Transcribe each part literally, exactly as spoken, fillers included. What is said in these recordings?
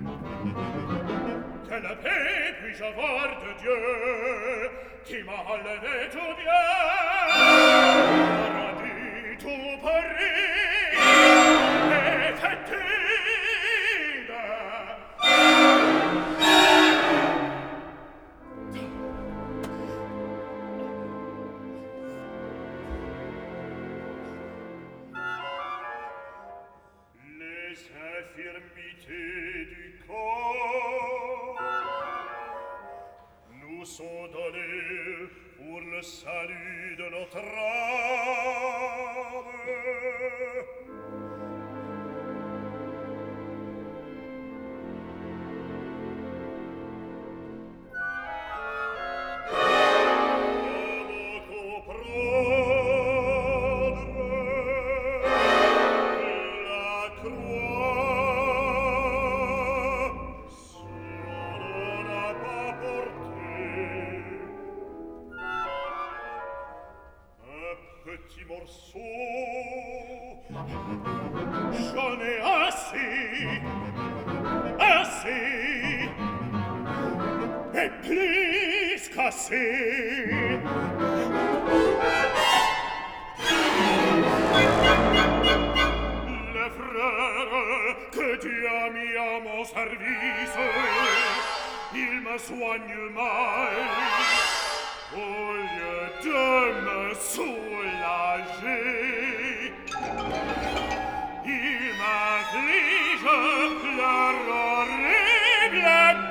Quelle paix puis-je avoir de Dieu qui m'a enlevé tout bien? Paradis tout Paris est fétide. Les infirmités du corps nous sont données pour le salut de notre âme. J'en ai assez, assez, et plus qu'assez. Les frères que Dieu a mis à mon service, ils me soignent mal. Au lieu de me soulager, ils m'affligent leur horrible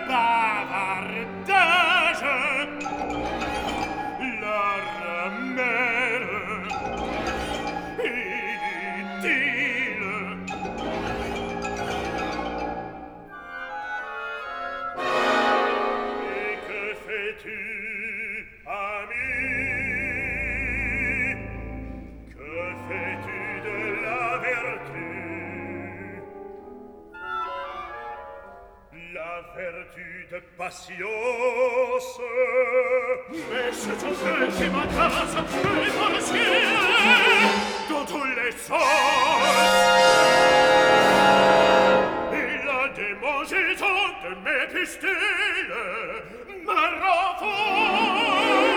bavardage, leur mère inutile. Et que fais-tu? Vertu de patience. Mais c'est un peu qui m'agace, et mon ciel, dans tous les sens. Et la démangeaison de mes pistules me rend fou.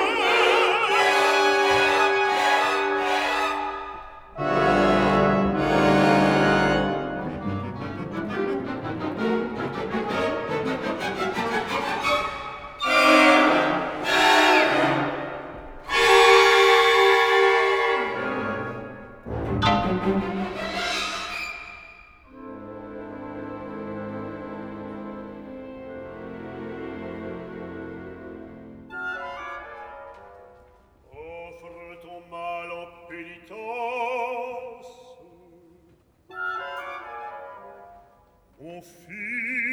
Offre ton mal en pénitence, mon fils.